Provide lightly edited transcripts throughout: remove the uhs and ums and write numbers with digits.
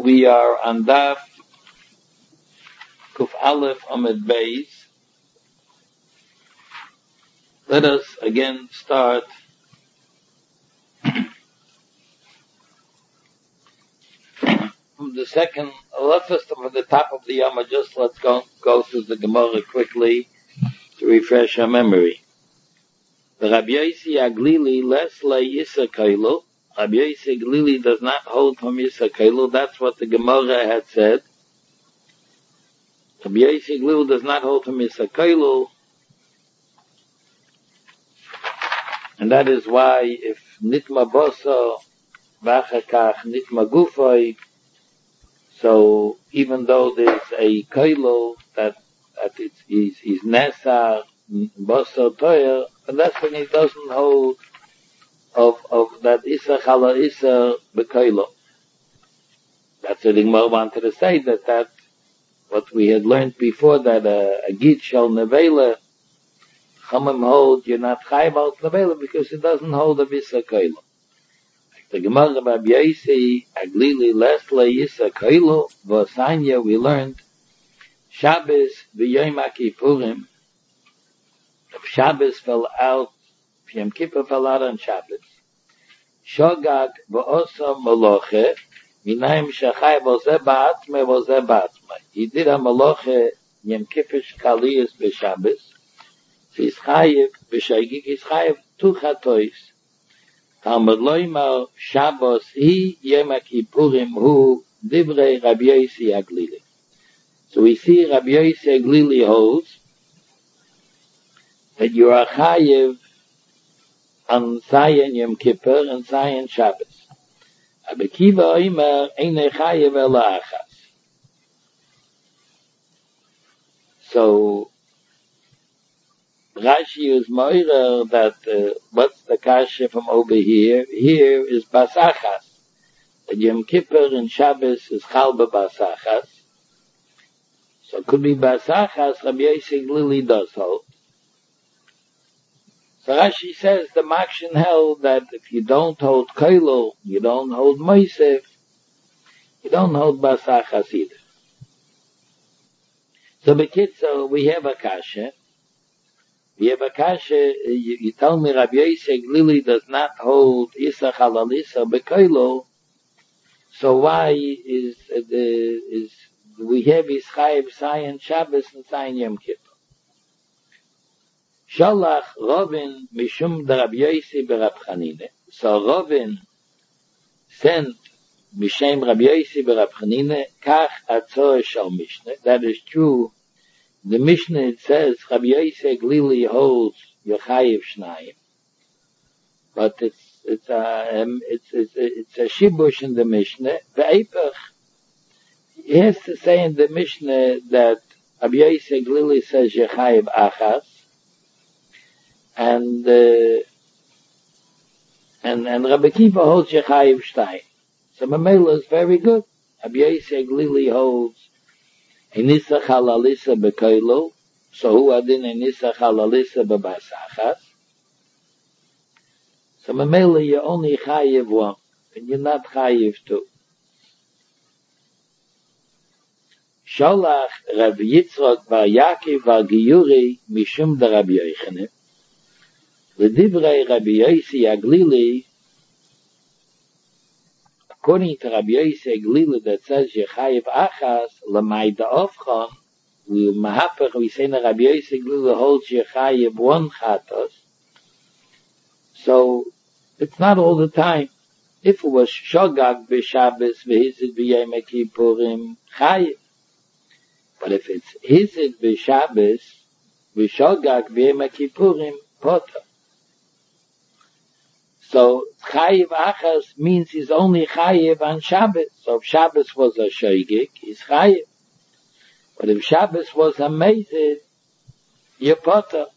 We are on Daf Kuf Aleph Amid Beis. Let us again start from the second. Let's just from the top of the Yama. Just let's go through the Gemara quickly to refresh our memory. The Rabbi Yossi Aglili les le Yisa Kailu. Rabbi Yossi Aglili does not hold from Yisa Kailu. That's what the Gemara had said. Rabbi Yossi Aglili does not hold from Yisa Kailu. And that is why if nitma bosa, vachakach nitma gufay, so even though there's a kailo that he's nesa bosa toyer, and that's when he doesn't hold of that isa chala isa bekailo. That's what the Gemara wanted to say, that what we had learned before, that a git shall nevela. Chamim hold you're not chayv al nevela because it doesn't hold a visa kailo. The Gemara Rabbi Yossi Aglili lesle yisa kailo v'asanya we learned Shabbos v'yom Kippurim. If Shabbos fell out, if Yom Kippur fell out on Shabbos, Shogag v'osa maloche minayim shachayv v'ozeh ba'atme v'ozeh ba'atme. He did a maloche Yom Kippur shkaliyas b'Shabbos. He's chayiv b'shaygig. He's chayiv two chatois. Talmud loymar Shabbos hi Yom Kippurim hu divrei Rabbi Yossi Aglili. So we see Rabbi Yossi Aglili holds that you are chayiv on Zayin Yom Kippur and Zayin Shabbos. Rabbi Kiva oimer einei chayiv ela achas. So Rashi is moira that what's the kasha from over here? Here is basachas. The Yom Kippur and Shabbos is chalba basachas. So it could be basachas. Rabbi Yossi Aglili does hold. So Rashi says the Makshin held that if you don't hold kailo, you don't hold moisef, you don't hold basachas either. So bekitzo we have a kasha. You tell me Rabbi Yossi Aglili does not hold Isa Chalalisa Bekailo, so why is we have Yischayev Zayin Shabbos and Zayin Yom Kippur? Shalach Rovin Mishum de Rabbi Yossi Berab Chanine. So Rovin sent Mishem Rabbi Yossi Berab Chanine Kach Atzor Shal Mishnah. That is true. The Mishnah, it says, Rabbi Yossi Aglili holds Yochayev Shnayim. But it's a shibush in the Mishnah. The Eipach, he has to say in the Mishnah that Rabbi Yossi Aglili says Yochayev Achas. And Rabbi Kiva holds Yochayev Shnayim. So Mamela is very good. Rabbi Yossi Aglili holds Enisa chalalisa bekailo, so who adin enisa chalalisa bebasachas? So memela you only chayiv one, and you're not chayiv two. Sholach Rav Yitzchok bar Yaakov bar Giyuri mishum de Rabbi Yochanan. L'divrei Rabbi Yossi Aglili, according to Rabbi Yossi Aglili that says Yechayev Achas, L'mayda Ofchan, we say that Rabbi Yossi Aglili holds Yechayev one Chatos. So, it's not all the time. If it was Shogag b'Shabbos, v'hizid b'Yom Kippurim, Chayev. But if it's Hizid b'Shabbos, v'Shogag b'Yom Kippurim, Potter. So Chayiv Achas means he's only Chayiv on Shabbos. So if Shabbos was a Shoygik, he's Chayiv. But if Shabbos was a Mezid, you're Potter.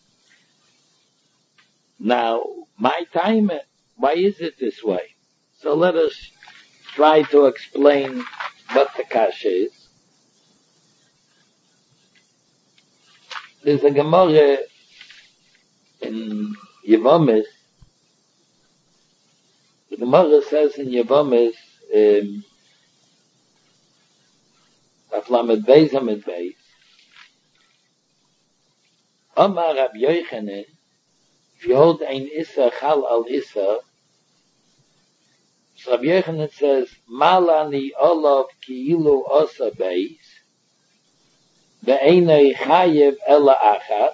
Now, my time, why is it this way? So let us try to explain what the kasha is. There's a Gemara in Yevomis. The Gemara says in Yevomis, Lamed Beis Amid Beis. Omar Rab Yochanan, if you hold ein Issa Chal al Issa, so Rab Yochanan says, Malani Olav Ki'ilu Osa Beis, Ve'enei Chayev Ela Achas,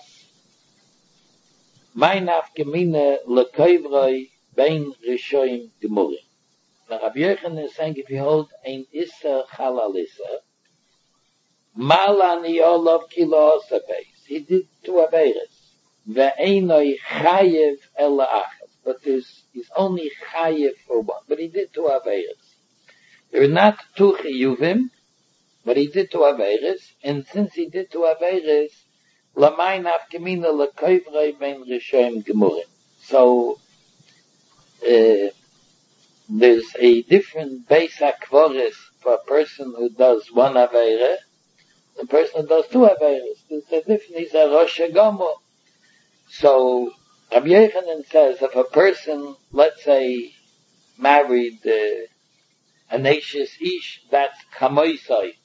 Mein Afgemine Lekoivroi Bein Rishoim Gemurim. Now Rabbi Yochanan is saying, if you hold ein Issa Chal al Issa, Malani Olav Kilo Osa Beis, he did two Averes. Ve'enoi Chayev Ela Achas, but he's only Chayev for one, but he did two Averes. There are not two Chiyuvim, but he did two Averes, and since he did two Averes, Lamay Nafkamina Lekoivrei Bein Rishoim Gemurim. So, there's a different Beis HaKvoris for a person who does one Aveire, the person who does two Aveires. There's a different, he's a Rosh Hashanah. So, Rabbi Yochanan says, if a person, let's say, married an Eishes Ish, that's Chamoisai.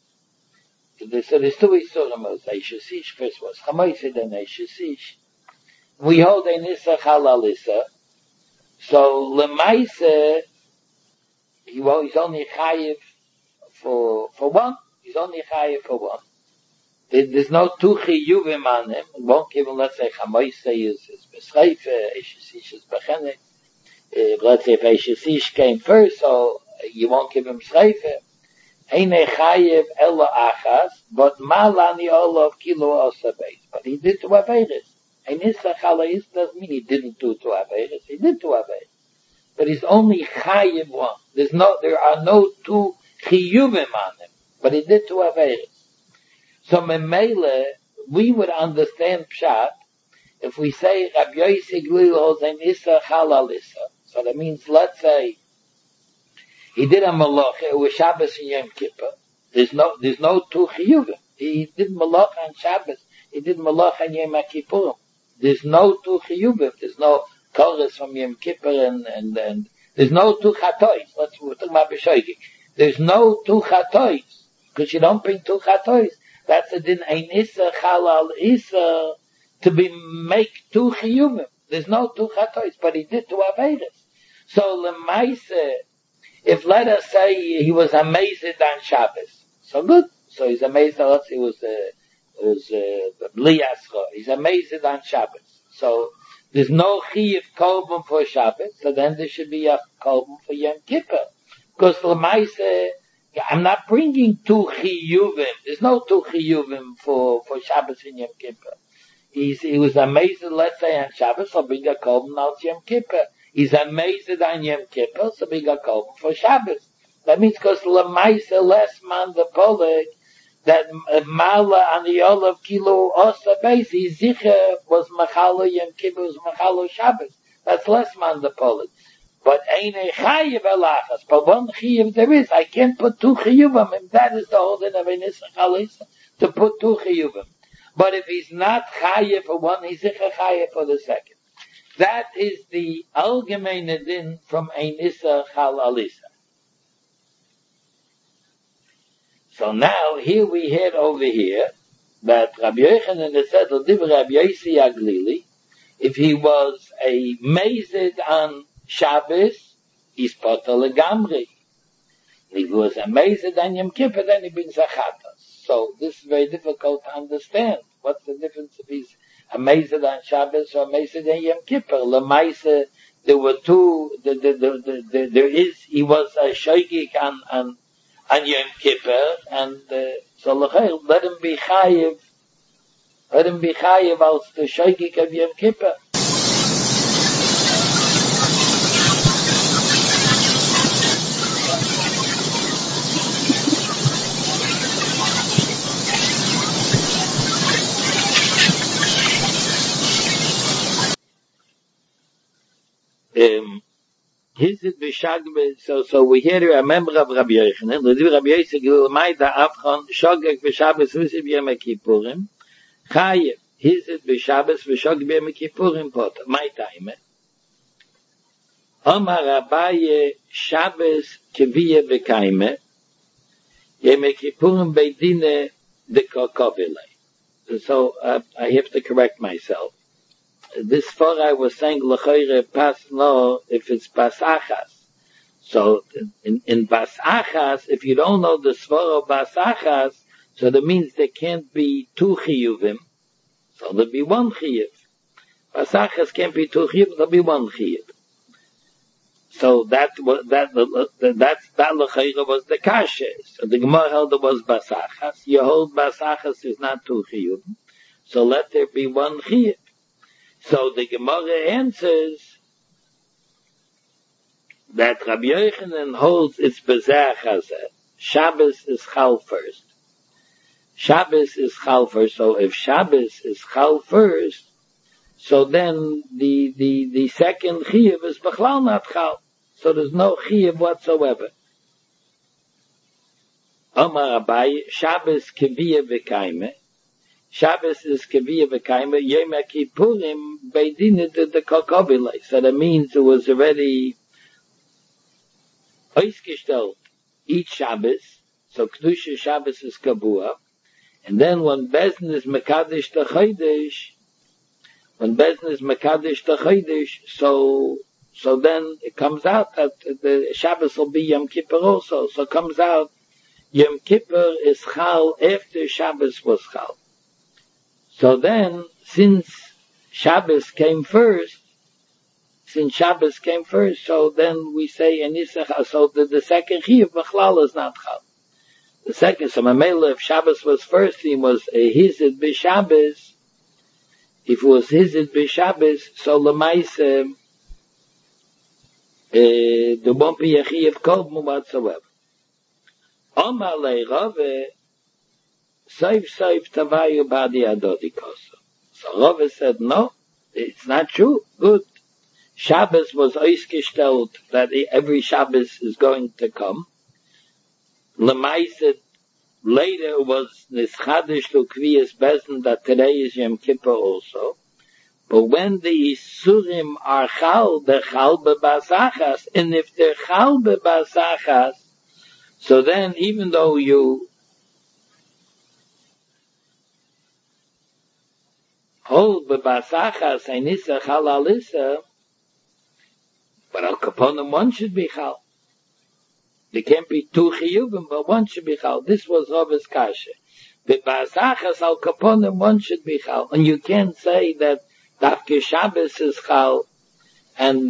So there's two Isurim, Eishes Ish, first was Chamoisai, then Eishes Ish. We hold a Nisa Chalal Issa. So, Lemaise, he's only Chayiv for one. He's only Chayiv for one. There's no two Chiyuvim on him. It won't give him, let's say, Chamoise is Beschreife, Eishes Ish is Bechenek. Let's say if Eishes Ish came first, so you won't give him Schreife. Eine Chayev Ela Achas, but Malani Olav Kilo Osa Beis. But he did two Averes. Ein Issa Chalais doesn't mean he didn't do two Averes. He did two Averes. But he's only Chayev one. There are no two Chiyuvim on him. But he did two Averes. So Memele, we would understand Pshat if we say Rabbi Yossi Glil holds ein Issa Chalal Issa. So that means, let's say, he did a Malach, it was Shabbos and Yom Kippur. There's no two Chiyuvim. He did Malach on Shabbos. He did Malach on Yom Kippurim. There's no two Chiyuvim. There's no Koros from Yom Kippur and there's no two Chatois. We're talking about B'Shoigig. There's no two Chatois. Because you don't bring two Chatois. That's a din ein Issa Chalal Issa to make two Chiyuvim. There's no two Chatois, but he did two Averes. So Lemaise, if let us say he was amazed on Shabbos, so good. So he's amazed on, let's say it was Bli Yascha. He's amazed on Shabbos. So there's no Chiyuv Kolbum for Shabbos, so then there should be a Kolbum for Yom Kippur. Because Lemaise, I'm not bringing two Chiyuvim. There's no two Chiyuvim for Shabbos and Yom Kippur. He was amazed, let's say, on Shabbos, so bring a Kolbum now to Yom Kippur. He's amazed on Yom Kippur, so bring a Kolbum for Shabbos. That means because Lemaise less man the Poleg, that Mala and the Olav Kilo Osa Beis, he Zicher was Machalo Yom Kippur, was Machalo Shabbos. That's less man the Poleg. But Eine Chayev Elachas, but one Chayev there is, I can't put two Chiyuvim, and that is the holding of Enisa Chalisa, to put two Chiyuvim. But if he's not Chayev for one, he's Zicher Chayev for the second. That is the Algemeine Din from Enisa Chalalisa. So now, here we head over here, that Rabbi Yochanan has said, Rabbi Yossi Aglili, if he was a mazed on Shabbos, he's potter legamri. If he was a mazed on Yom Kippur, then he brings a chatas. So this is very difficult to understand. What's the difference if he's a mazed on Shabbos or a mazed on Yom Kippur? Lemaise, there were two, he was a shoygik on Yom Kippur, and so let him be chayiv als the shoygik of Yom Kippur. So we hear a member of Rabbi Yochanan, Rabbi Yossi, Mai da Avchon, Shogeg v'Shabbos v'Siv Yom Kippurim, Chayev, Hizit v'Shabbos v'Shogeg Yom Kippurim pot, Mai Taime. Omar Abaye, Shabbos Keviyah v'Kaime, Yom Kippurim beidine de kokobile. So I have to correct myself. This far I was saying l'chayre pas no if it's basachas. So in basachas, if you don't know the svara of basachas, so that means there can't be two chiyuvim. So there'll be one chiyuv. Basachas can't be two chiyuv, there'll be one chiyuv. So that l'chayre was the kasha. So the Gemara held it was basachas. You hold basachas is not two chiyuv. So let there be one chiyuv. So the Gemara answers that Rabbi Yochanan holds it's bezeh hazeh. Shabbos is chal first. Shabbos is chal first. So if Shabbos is chal first, so then the second chiyuv is bechlal not chal. So there's no chiyuv whatsoever. Omar Abaye, Shabbos kiviyah v'kaimeh. Shabbos is kaviyah v'kaima, Yom Kippurim beidine de kokobile. So that means it was already oisgestellt each Shabbos. So Kedusha Shabbos is kabua. And then when Bezdin is mekadesh the chodesh, so then it comes out that the Shabbos will be Yom Kippur also. So it comes out Yom Kippur is chal after Shabbos was chal. So then, since Shabbos came first, so then we say in Yisach, so the second chiyuv b'chlal is not chal. The second, so Mamela, if Shabbos was first, he was a hizid b'Shabbos. If it was hizid b'Shabbos, so l'maise, there won't be a chiyuv kolbum whatsoever. Omar le'Rave, Saif Tavayu Badi Adodi Koso. So Rava said, no, it's not true. Good. Shabbos was oisgestellt that every Shabbos is going to come. Lemaise later was Nischadish to Kviyas Bezdin that today is Yom Kippur also. But when the Isurim are chal, they're chal bebasachas. And if they're chal bebasachas, so then even though you hold bebasachas einisa chal alisa, but al kaponim one should be chal. There can't be two chiyuvim, but one should be chal. This was Rava's kasha. Bebasachas al kaponim one should be chal, and you can't say that Dafke Shabbos is chal and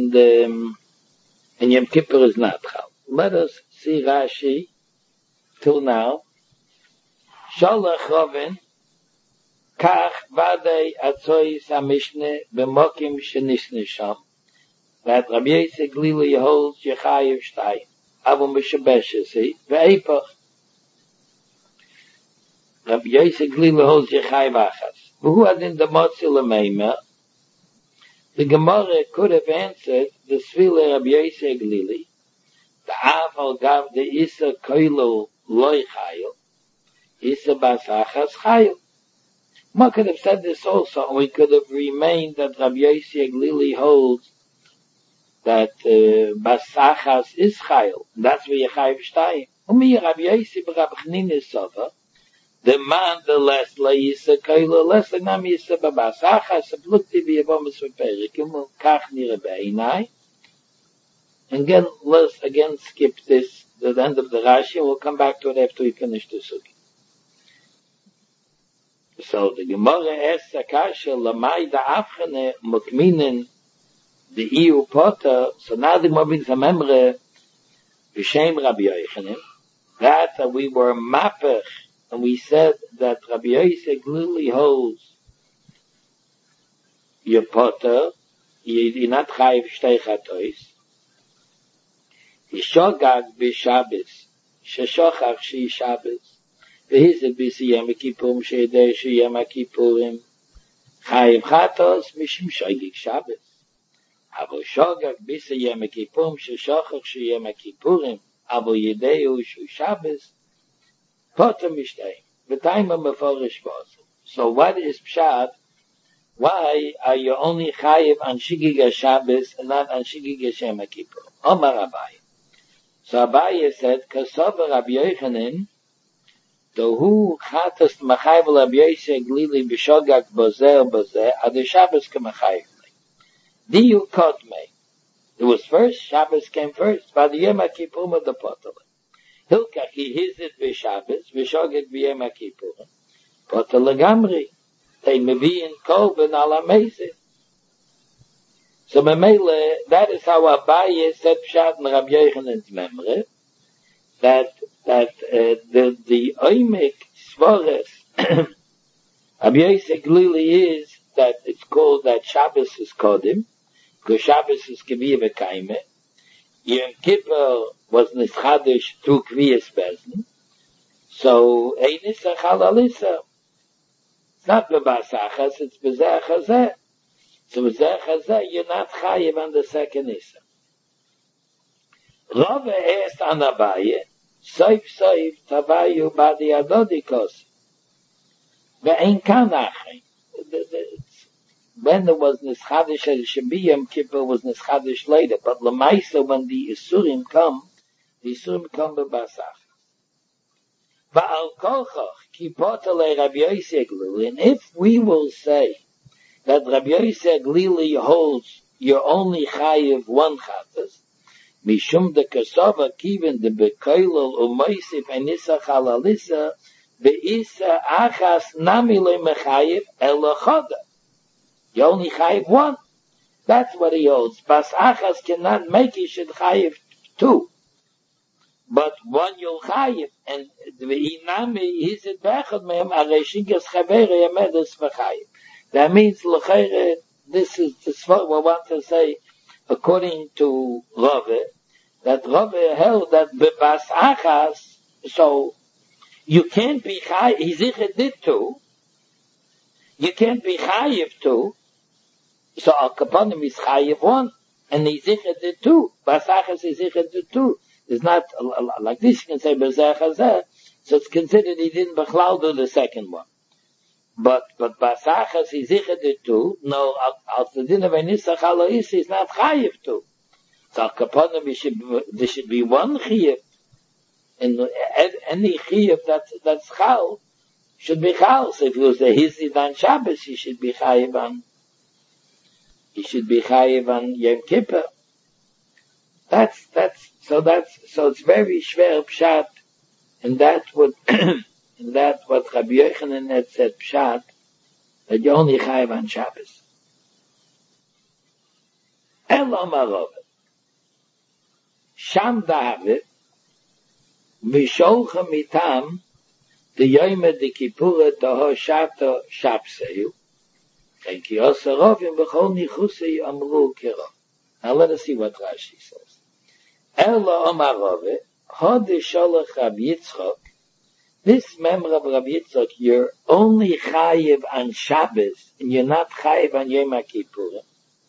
Yom Kippur is not chal. Let us see Rashi till now. Sholach Rovin Kach vadei atzois hamishne b'mokim shenisne sham. That Rabbi Yosef Glili holds Yechayev Shtayim. Avon b'shabeshes he ve'epach. Rabbi Yosef Glili holds Yechayev Achas. Who had in the Motzi L'Meima? The Gemara could have answered the Svile Rabbi Yosef Glili. The Aval gav the Isa Koilo Loi Chayil. Isa Basachas Chayil. One could have said this also, and we could have remained that Rabbi Yosef Glili holds that Basachas is Chayil. That's where Yechayev Shtayim. Umi Rabbi Yosef Rabbi Chanina Sova, the man the less Yisa Koilo, less than Nam Yisa Basachas, Plukti V'Yavomus V'Perikim, Kach Nira Be'inai. And again, let's again skip this, the end of the Rashi, and we'll come back to it after we finish the Sugi. So the Gemara asks Akasha, Lamai da Afchane Mukminen the EU Potter, so now the Gemara brings a memre, B'Shem Rabbi Yochanan, that we were mapach, and we said that Rabbi Yosef clearly holds your Potter, you're not chayiv shtei chatois, Yishogag B'Shabbos, Sheshochach Shi Shabbos, V'hizet B'si Yom Kippurim She'edei Shi Yom Kippurim Chayiv Chatos Mishim Shogig Shabbos Avo Shogag B'si Yom Kippurim She'shochach Shi Yom Kippurim Avo Yedeu Shu Shabbos Potter Mishtei V'tayma Meforish B'Osel. So what is Pshat? Why are you only Chayiv on Shigig Shabbos and not on Shigig Yom Kippurim? Omar Abaye So Abaye said, Kasava Rabbi Yochanan, Tohu chatas machayv Rabbi Yosef Glili b'shogak bozeh, ad Shabbos k'machayv. Diyu kodmei. It was first, Shabbos came first, by the Yom HaKippurim of the Potel. Hilkach, he hizit b'Shabbos, b'shogak b'Yom HaKippurim. Potel legamri. They mevi'in korban ala mezid. So Memele, that is how Abaye said Pshat in Rabbi Yochanan's memory, that the Oimik Svores, Rabbi Yosef Glili is that it's called that Shabbos is Kodim, because Shabbos is Kviya V'Kaime, Yom Kippur was Nischadish through Kviyas Bezin, so Einisa Chalalisa, it's not B'Basachas, it's B'Zeh Chazeh. So B'Zeh Chazeh, you're not Chayiv on the second Issa. Rava asked on Abaye, Soif Tavayu Badi Adodikos. Ve'en Kanachin. When there was Nischadish, it should be Yom Kippur was Nischadish later, but Lamaisa, when the Isurim come B'Basach. Va'al Kochach, Kipotale Rabbi Yosef Glili, and if we will say that Rabbi Yosef Glili holds you're only chayiv one chatas, mishum de kasava kiven de bekoilol u'moisif enisa chalalisa ve'isa achas namile mechayiv elochoda. You only chayiv one. That's what he holds. Bas achas cannot make you should chayiv two. But one you'll chayiv, and ve'inami hizit bechad mehem areshigas chavere yamedes mechayiv. That means, this is what we want to say, according to Rave, that Rave held that Bebas Achas, so you can't be Chayiv, Hizicha did too, you can't be Chayiv too, so Al Kaponim is Chayiv one, and Hizicha did too, Bas Achas Hizicha did too. It's not like this, you can say B'Zeh Chazeh, so it's considered he didn't Bechlau do the second one. But Basachas he zichad it too. No, al tzadin of Enisach Alois is not chayiv too. So al kaponim there should be one chayiv. And any chayiv that's chal should be chal. So if you say hizid on Shabbos, he should be chayiv on Yom Kippur. So it's very shver pshat, and that would and that's what Rabbi Yochanan had said, Pshat, that you only chayiv on Shabbos. Elo marov. Sham dahavet, visholcha mitam, the yoyme de kippura toho shato shapseyu, and ki osarovim b'chol nichuseyu amru kiro. Now let us see what Rashi says. Elo marov, hod sholach Rabbi Yitzchok, this member of Rabbi Yitzchak, you're only chayiv on Shabbos, and you're not chayiv on Yom HaKippurim.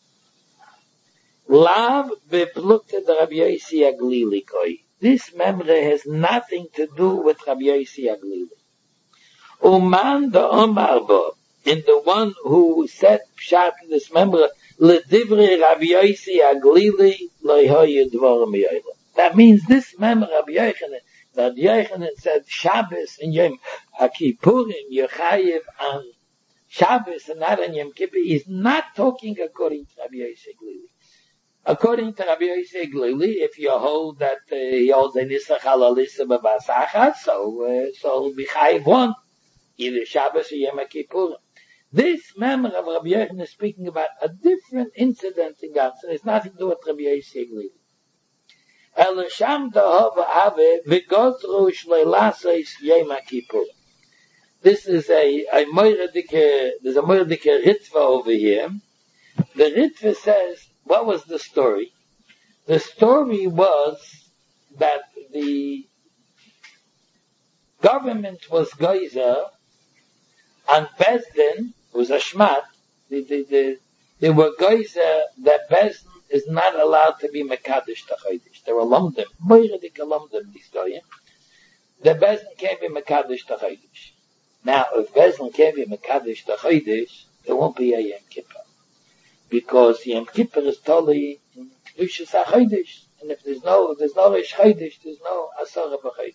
Lav beplukta de Rabbi Yossi Aglili koi. This member has nothing to do with Rabbi Yossi Aglili. Uman de Omar bo, and the one who said pshat in this member, ledivri Rabbi Yossi Aglili loihoye dvorim yoyla. That means this member Rabbi Yochanan, that Yochanan said Shabbos and Yom HaKippurim, you're chayiv on Shabbos and not on Yom Kippur, is not talking according to Rabbi Yosef Glili. According to Rabbi Yosef Glili, if you hold that he holds a Nisach Halalisa B'Basachas, so be chayiv one, either Shabbos or Yom HaKippurim. This member of Rabbi Yochanan is speaking about a different incident in Gaza. It's nothing to do with Rabbi Yosef Glili. Elisham dahava ave v'gotru shleilasos Yom HaKippur. This is a moiradike, there's a moiradike ritva over here. The ritva says, what was the story? The story was that the government was geyser on Bezdin, was a shmat, they were geyser that Bezdin is not allowed to be Mekadosh Tachodesh. There were Lomdim, Moiradik Lomdim, these guys. The Bezdin can't be Mekadosh Tachodesh. Now, if Bezdin can't be Mekadosh Tachodesh, there won't be a Yom Kippur. Because Yom Kippur is totally in Kedushas HaChodesh. And if there's no Rish Chodesh, there's no Asara B'Chodesh.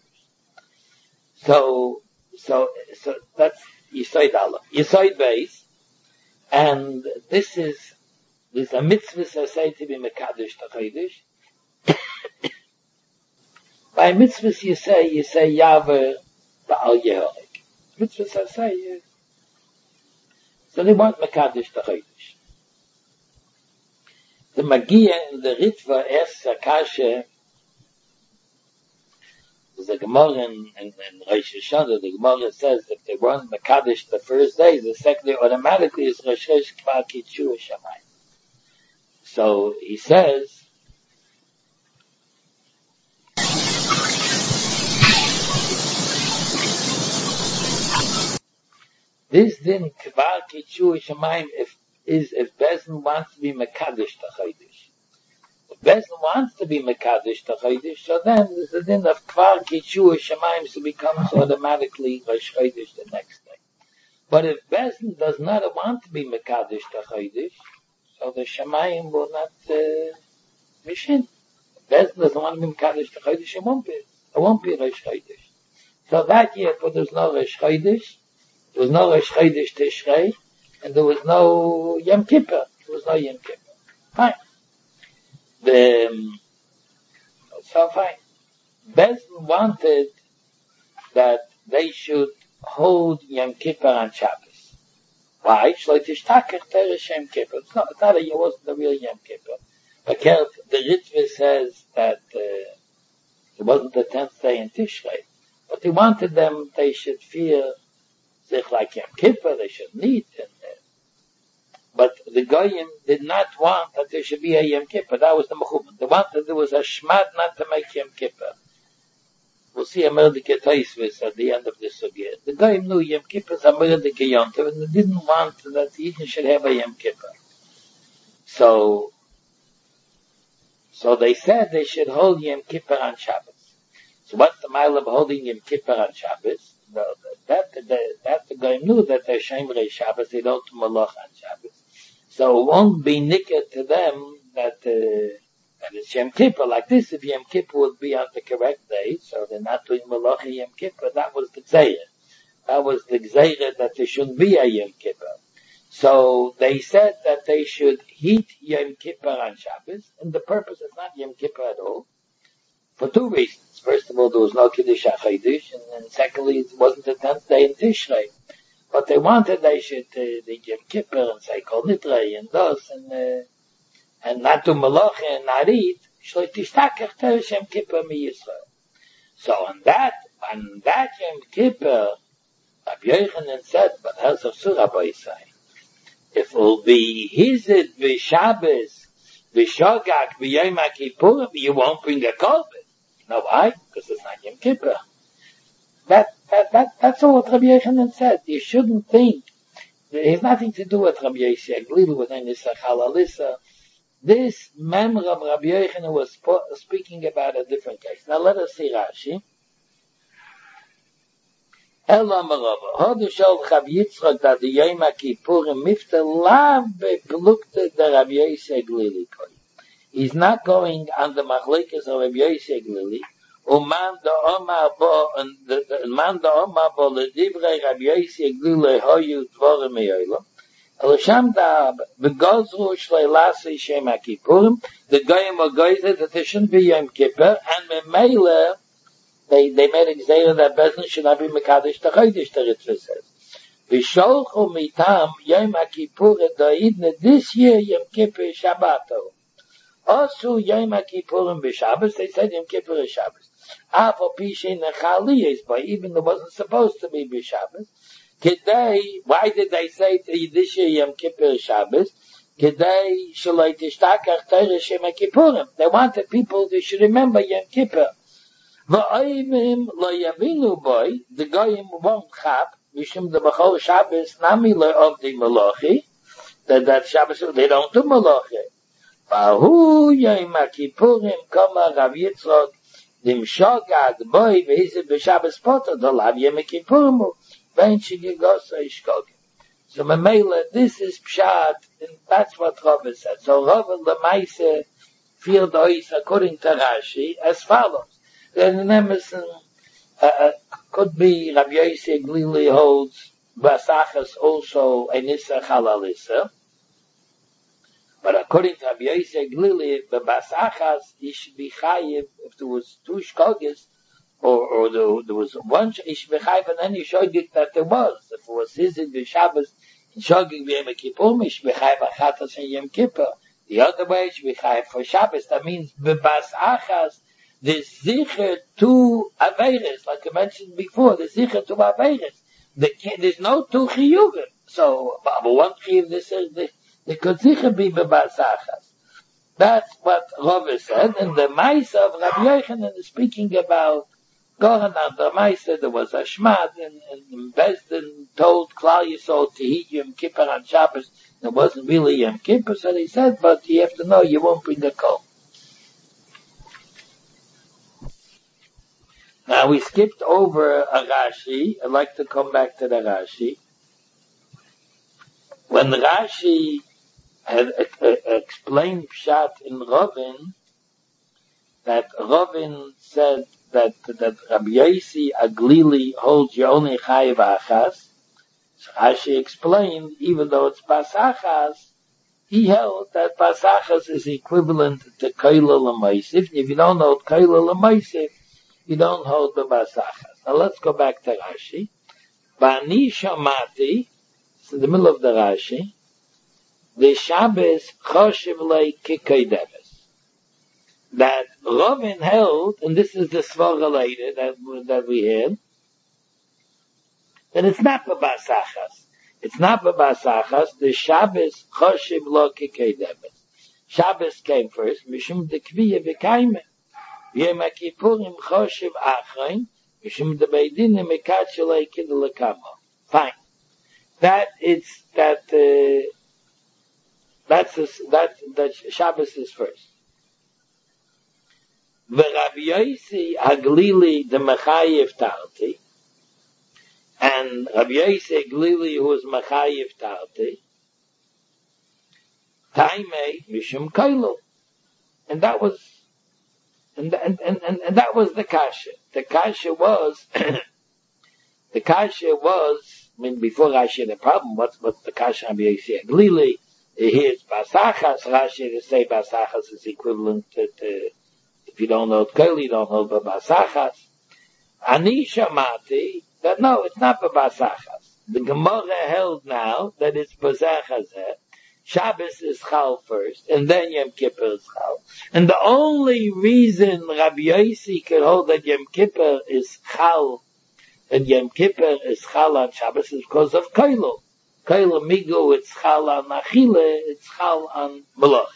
So that's Yesod Aleph. Yesod Beis, and there's a mitzvah say to be Mekadosh Chodesh. By mitzvahs you say Yahweh Ba'al Yehorik. Mitzvahs say, so they want Mekadosh Chodesh. The Magia in the Ritva asks Akasha, the Gemara in Rosh Hashanah, the Gemara says if they weren't Mekadosh the first day, the second day automatically is Rosh Chodesh Kvar Kitchu Shamayim. So he says, this din Kvar Kitchu Shamayim if Bezdin wants to be Mekadosh Chodesh. If Bezdin wants to be Mekadosh Chodesh, so then there's a din of Kvar Kitchu Shamayim, so becomes automatically Rosh Chodesh the next day. But if Bezdin does not want to be Mekadosh Chodesh, so the Shamayim will not mission. If Bezdin doesn't want to be Mekadosh Chodesh, it won't be Rosh Chodesh. So that year, but there's no Rosh Chodesh, there was no Rosh Chodesh Tishrei, and there was no Yom Kippur. Fine. So fine. Bezdin wanted that they should hold Yom Kippur on Shabbos. Why? It wasn't the real Yom Kippur. Because the Ritva says that it wasn't the 10th day in Tishrei. But he wanted them, they should feel sich like Yom Kippur, they should need. But the Goyim did not want that there should be a Yom Kippur. That was the Mechumah. They wanted there was a shmad not to make Yom Kippur. We'll see a Merdeke Taisvis at the end of this sugya. The Goyim knew Yom Kippur is a Merdeke Yom Tov, and they didn't want that the Yidden should have a Yom Kippur. So they said they should hold Yom Kippur on Shabbos. So what's the mile of holding Yom Kippur on Shabbos? That the Goyim knew that they're Shemrei Shabbos, they don't do Malach on Shabbos. So it won't be nicker to them that it's Yom Kippur. Like this, if Yom Kippur would be on the correct day, so they're not doing Malach in Yom Kippur, that was the Gzeirah. That was the Gzeirah that there shouldn't be a Yom Kippur. So they said that they should heat Yom Kippur on Shabbos, and the purpose is not Yom Kippur at all, for two reasons. First of all, there was no Kiddush HaChodesh, and then secondly, it wasn't the 10th day in Tishrei. But they wanted they should the Yom Kippur and say Kol Nitrei and those, and not do Malacha and not eat, Shloi Tishtakach Teresh Yom Kippur Mi Yisrael. So on that Yom Kippur, Rabbi Yochanan said, but how's of Surah Boisai? If it will be Hizid v'Shabbos v'Shogak v'Yom HaKippurim, you won't bring a korban. You know why? Because it's not Yom Kippur. That's all what Rabbi Yochanan said. You shouldn't think. It has nothing to do with Rabbi Yosef Glili, with any Sachalalissa. This member of Rabbi Yochanan was speaking about a different case. Now let us see Rashi. Ela Merava. Hodu shel Chav Yitzchak that the Yom HaKippurim mifta lav beplukta the Rabbi Yosef Glili koi. He's not going on the machlekes of Rabbi Yosef Glili. Man da Omar bo ledivrei Rabbi Yosef Glili hoyu dvorim me'olam. Elisham da begozru shlei lasi Shem HaKippurim. The Goyim were goyzer that there shouldn't be Yom Kippur, and Memela they made a gzeira that Bezdin should not be Mekadosh Chodesh, the Ritva says. V'sholchu mitam Yom HaKippur da'idne this year Yom Kippur Shabbato. Also Yom HaKippurim b'Shabbos, they said Yom Kippur is Shabbos. Afal Pishin Nechaliyas, but even it wasn't supposed to be b'Shabbos. Today, why did they say this year Yom Kippur is Shabbos? Today, Shaloi Tishtakach Teresh Shem HaKippurim. They wanted people to should remember Yom Kippur. V'oimim lo yavinu boy, the Goyim won't chap, Mishum the B'chol Shabbos, Nami lo Ovdi Malachi, that Shabbos, they don't do Malachi. V'ahu Yom HaKippurim, Kama Rav Yitzchak, Dimshogad boy, v'hizid b'Shabbos Potter, the Lav Yom HaKippurim, V'en Shigigosa Ishkogim. So Mamela, this is Pshat, and that's what Rava said. So Rava Lamaise vier Deus according to Rashi as follows. Then Emerson could be Rabbi Yossi Glili holds Basachas also a Nisa Chalalisa. But according to Rabbi Yossi Glili, the Basachas, he should be chayiv if there was two shkogis, or there was one, he should be chayiv on any shogig that there was. If it was his in the Shabbos, in shogig Yom Kippur, he should be chayiv achatas in Yom Kippur. The other way, he should be chayiv for Shabbos. That means the Basachas, the zicher to Averis, like I mentioned before, the zicher to Averis. There's no two chiyuvim. So, but one chiyuv, this is the could zicher be bebasachas. That's what Rava said, and the Maisa of Rabbi Yochanan is speaking about going on the Maisa. There was a shmad, and Bezdin told Klal Yisrael to heat Yom Kippur on Shabbos. It wasn't really Yom Kippur, so they said, but you have to know you won't bring a kol. Now we skipped over a Rashi. I'd like to come back to the Rashi. When Rashi had explained Pshat in Rovin, that Rovin said that Rabbi Yossi Aglili holds you only chayiv achas. So Rashi explained, even though it's basachas, he held that basachas is equivalent to koila l'maisif. If you don't hold koila l'maisif, you don't hold the basachas. Now let's go back to Rashi. Ba'ani shamati, it's in the middle of the Rashi, the Shabbos choshev lei kikodeves. That Rovin held, and this is the svara later that we had, that it's not b'basachas. It's not b'basachas. The Shabbos choshev lo kikodeves. Shabbos came first, mishum dekviya v'kaimeh. Yom Kippurim choshev achrein, mishum debeidin mekatsh lei kidul lekamo. Fine. That Shabbos is first. Rabbi Yossi Aglili the Mechayev Tarti, and Rabbi Yossi Aglili who was Mechayev Tarti, Taimei Mishum Koilo, and that was that was the kasha. The kasha was I mean, before Rashi had a problem. What's the kasha Rabbi Yossi Aglili? Here's basachas. Rashi to say basachas is equivalent to if you don't know koil, you don't know basachas. Ani shamati that no, it's not basachas. The Gemara held now that it's basachas. Shabbos is chal first, and then Yom Kippur is chal. And the only reason Rabbi Yossi can hold that Yom Kippur is chal, and Yom Kippur is chal on Shabbos is because of koilo. Koilo migo, it's chal on achile, it's chal on melach.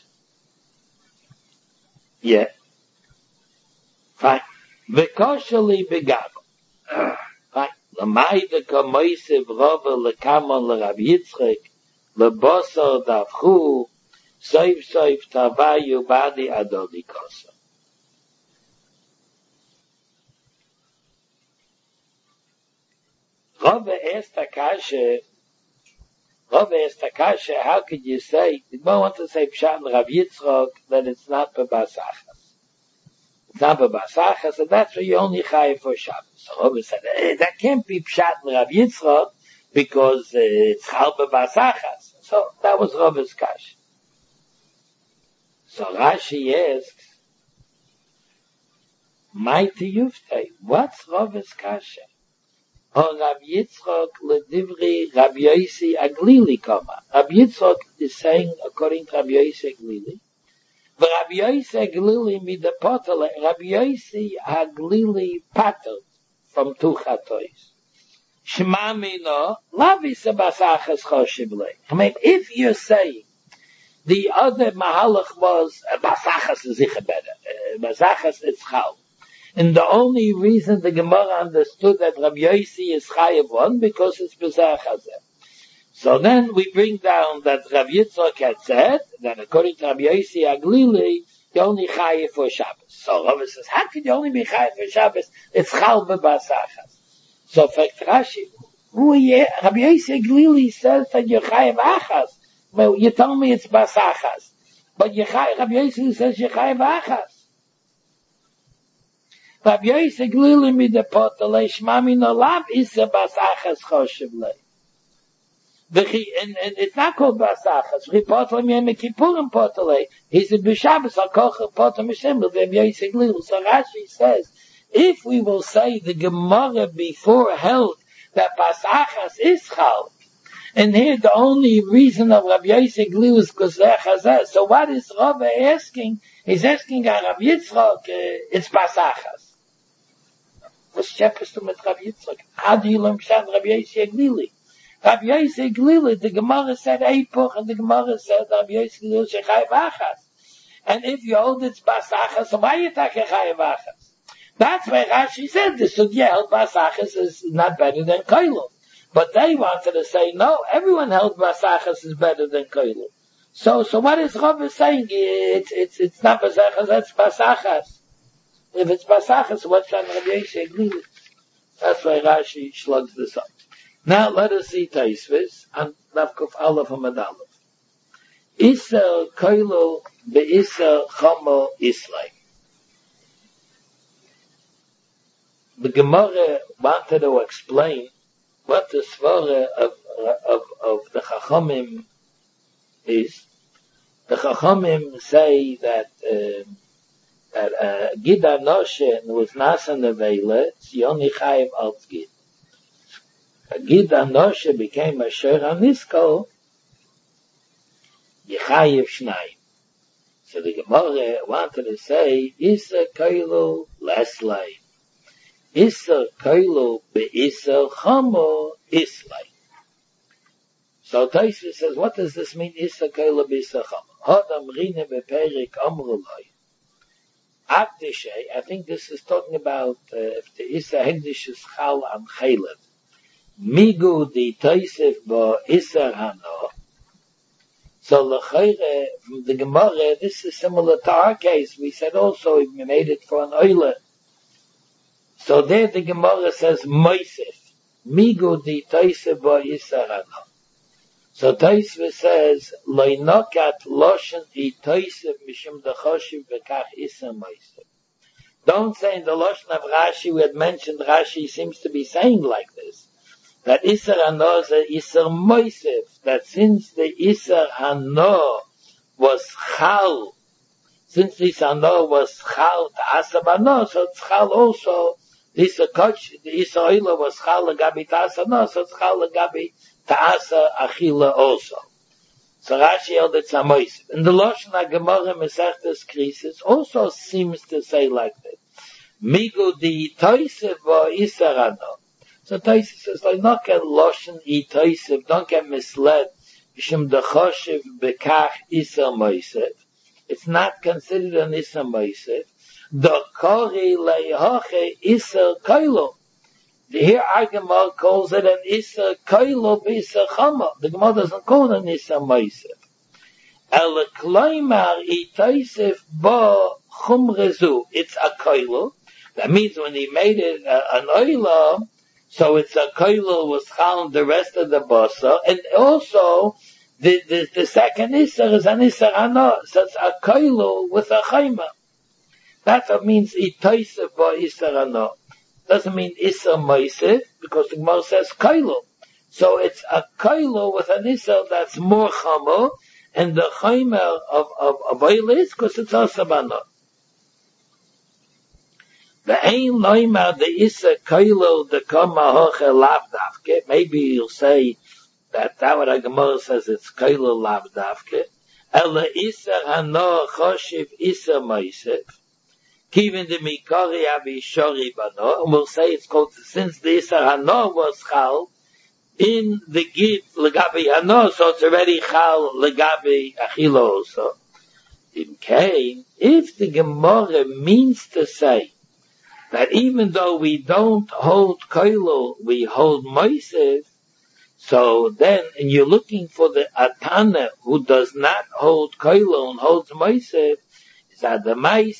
Yeah. Fine. V'koshali begavo. Fine. L'mayda kamoisiv rova l'kamon l'Rav Yitzchak l'boso davchu soif tavayu badi adodikosa. Rava asked Akasha, how could you say, you don't want to say Pshat and Rav Yitzchak, that it's not b'basachas. It's not b'basachas, and that's why you only chayiv for Shabbos. So Rava said, that can't be Pshat and Rav Yitzchak, because it's chal b'basachas. So that was Rava's Kasha. So Rashi asks, Mighty Yuftei, what's Rava's Kasha? Or Rav Yitzchak ledivri Rav Yossi Aglili kama. Rav Yitzchak is saying according to Rav Yossi Aglili. But Rav Yossi Aglili mid the potel. Rav Yossi Aglili patel from two chatois. Shema mino lavi sebasachas choshev lei. I mean, if you're saying the other mahalach was basachas is sicher better. Basachas it's chal. And the only reason the Gemara understood that Rabbi Yossi is chayav one, because it's Pesach Hazeh. So then we bring down that Rav Yitzchak had said, that according to Rabbi Yossi Aglili, you only chayav for Shabbos. So Rav says, how can you only be chayav for Shabbos? It's chal b'basachas. So fact Rashi, Rabbi Yossi Aglili says that you're chayav achas. Well, you told me it's basachas. But Rabbi Yosef says Yechai v'achas. Rabbi Yosef glili mi de potale shmami no lab isa bas achas choshev lei. And it's not called basachas. Potale mi eme kippurim potale. He said b'Shabbos al kochel potam mishemel. Rabbi Yosef glili. So Rashi says, if we will say the Gemara before held that basachas is chal, and here the only reason of Rabbi Yosef glili is because they're chazah. So what is Rabbi asking? He's asking Rabbi Yitzchak, it's basachas. Was shepherdst du mit Rabbi Yitzchak? How do you learn Pshat Rabbi Yosef glili? Rabbi Yosef glili, the Gemara said Eipuch, and the Gemara said Rabbi Yosef glili shechai v'achas. And if you hold it's basachas, so why you take chai v'achas? That's why Rashi said the sugya held basachas is not better than koilo. But they wanted to say, no, everyone held basachas is better than koilo. So what is Rabbi saying? It's not basachas, that's basachas. If it's basachas, what's on Rabbi Yosef glili? That's why Rashi slugs this up. Now let us see Taisvis and Nafkuf Aleph Hamad Aleph. Isa koilo be'isa chomo islay. The Gemara wanted to explain what the svara of the Chachamim is. The Chachamim say that Gida Noshe was Nasa Nevela, Tziyoni Chayiv Alt Gid. Gida Noshe became a Sher HaNisko, Yechayiv Shnayim. So the Gemara wanted to say, Isa Koilu Leslay. Isa Koilu Be'isa Chomo Islay. So Taisva says, what does this mean, Isa Koilu Be'isa Chomo? Hodam Rine Be'perik Amrulay. I think this is talking about if the Isa Hegdish is Chal and Chaylev. Migu di Taisif bo Isa Hano. So L'chayre, from the Gemara, this is similar to our case. We said also we made it for an Oile. So there the Gemara says Moisef. Migu di Taisif bo Isa Hano. So Taisva says, Loinokat Loshen I Taisv Mishim Dechoshiv Bekach Isa Moisef. Don't say in the Loshen of Rashi, we had mentioned Rashi seems to be saying like this, that Isar Hano is a Isar Moisef, that since the Isar Hano was Chal, since the Isar Hano was Chal to Asab Hano, so it's Chal also, the Isar Oila was Chal Lagabi to Asab Hano, so it's Chal Lagabi Ta'asa Achila also. So Rashi held it's a Moisef. And the Loshen HaGemara Mesechtes Krisis also seems to say like that. Migu di Toisef va Isar Hano. So Toisef says, like, not get Loshen I Toisef, don't get misled. B'shem Dechoshev Bekach Isar Moisef. It's not considered an Isar Moisef. The Kori Leihoche Isar Koilo. Here our Gemara calls it an Isa Koilo B'Isa Chama. The Gemara doesn't call it an Isa Moisef. El Kloimar Itaisef Bo Chumrezu. It's a Koilo. That means when he made it an Oila, so it's a Koilo was found the rest of the Bosa. And also, the second Isa is an Isa Hano. So it's a Koilo with a Chayma. That's what means Itaisef Bo Isa Hano. Doesn't mean Issa Moisef, because the Gemara says Kailo. So it's a Kailo with an Issa that's more Chamo, and the Chaymer of Oil is, because it's Asabana. The Ein Loimar, the Issa Kailo, the Kama Hoche Lavdavke, maybe you'll say that what the Gemara says it's Kailo Lavdavke. Ela Issa Hano Choshiv Issa Moisef. Kivin de Mikori Avi Shori Bano, and we'll say it's called, since the Isar Hano was Chal, in the Gid Legabi Hano, so it's already Chal Legabi Achilo also. In Cain, if the Gemara means to say that even though we don't hold Koilo, we hold Moisef, so then, and you're looking for the Atana who does not hold Koilo and holds Moisef, why did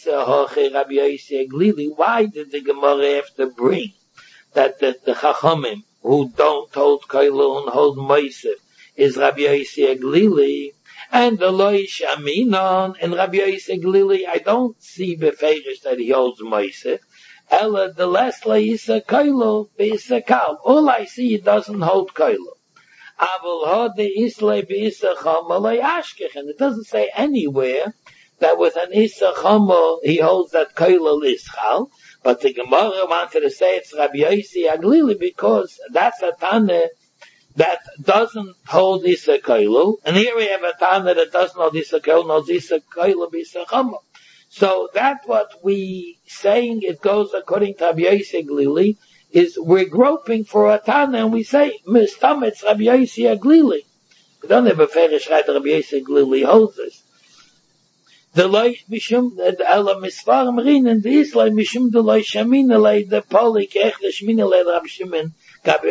the Gemara have to bring that the Chachamim who don't hold Koilo and hold Moisef is Rabbi Yossi Glili, And the Loish Aminon and Rabbi Yosef Glili, I don't see beferish that he holds Moise. Ella the last Isa Kailo Isa Kal. All I see it doesn't hold Kailo. Avol Hod the Isle Isa Chamalay Ashkech, and it doesn't say anywhere that with an Isa Chamal he holds that Kailo is Chal. But the Gemara wanted to say it's Rabbi Yosef Glili because that's a Tana that doesn't hold Isa Kailu, and here we have a Tana that doesn't hold Isa Kailu, knows Isa Kailu Isa Chama. So that's what we saying, it goes according to Rabbi Yosef Glili, is we're groping for a Tana, and we say, Mistam, it's Rabbi Yosef Glili. We don't have a ferish right that Rabbi Yosef Glili holds this. The Loish Mishum, the Ela Misvar Mrinen, the Isla Mishum, the Loish Shaminale, the Polik, Ech, the Shminale, Rabbi Shimon, that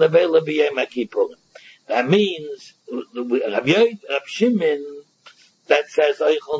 means Rabbi Shimon that says